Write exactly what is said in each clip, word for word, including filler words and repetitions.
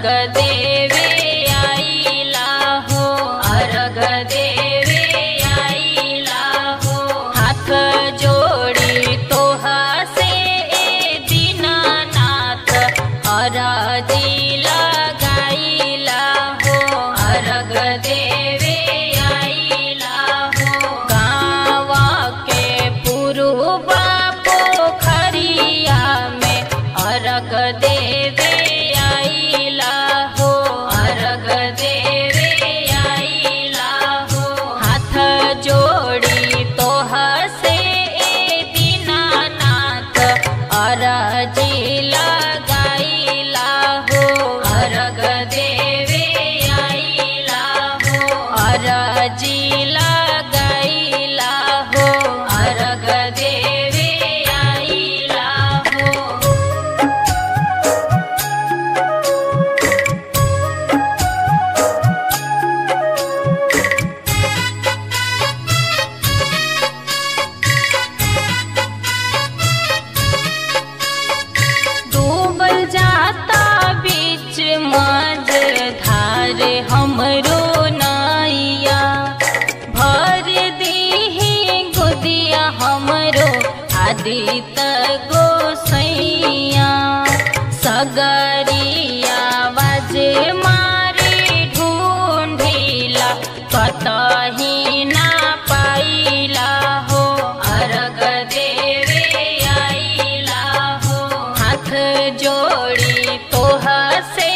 देवे आइला हो, अर्घ देवे आइला हो। हाथ जोड़ी तोहा से दीनानाथ अरजी लगाइला हो, अर्घ देवे आइला हो। गाँव के पुरुबा पोखरिया में अर्घ देवे आइला हो, अर्घ देवे आइला हो। हाथ जोड़ी तोहा से दीनानाथ अरजी लगाइला हो, अर्घ देवे आइला हो, अरजी लगाइला हो, अर्घ देवे आइला हो। डूबल जाता बीच मझ धार हमरो नैया, भर दीही गोदिया हमरो आदित्य गोसैया। सगरिया बाजे मारी ढूंढिला कतही ना पाइला हो, अर्घ देवे आइला हो। हाथ जोड़ी तोहा से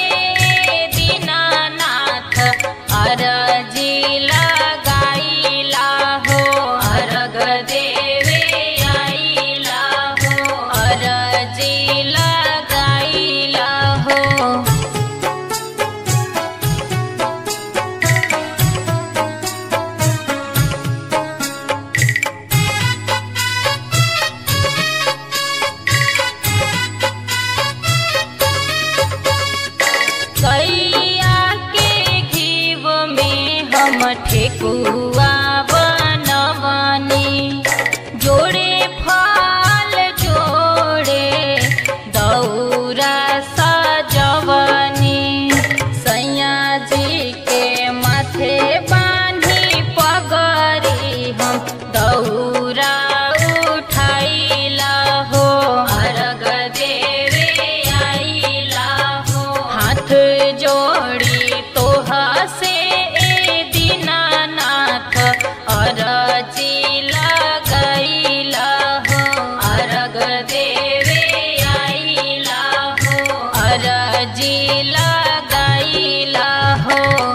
दीनानाथ अरजी लगाइला हो, अर्घ देवे आइला हो, अरजी लगाइला हो। गैया के घीव में हम ठेकुआ बनवनी, जोड़े फल जोड़े दौरा सजवनी। सैया जी के माथे बांधी पगड़ी हम दौरा उठाइला हो, अर्घ देवे आइला हो। हाथ जोड़ी तोहा से दीनानाथ अरजी लगाइला हो, अर्घ देवे आइला हो, अरजी लगाइला हो।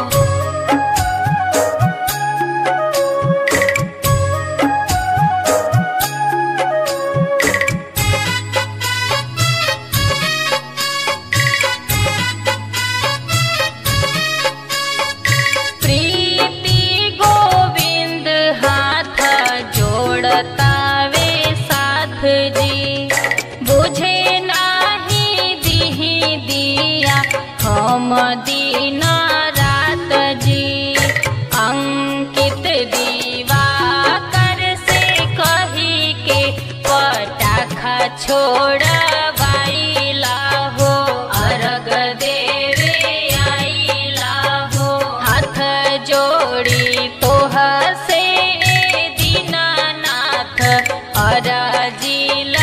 प्रीति गोविंद हाथ जोड़तावे साथ जी, बुझे नाही दीही दिया हम दिन रात जी। अंकित दिवाकर से कही के पटाखा छोड़वाइला हो, अर्घ देवे आइला हो। हाथ जोड़ी तोहा से दीनानाथ अरजी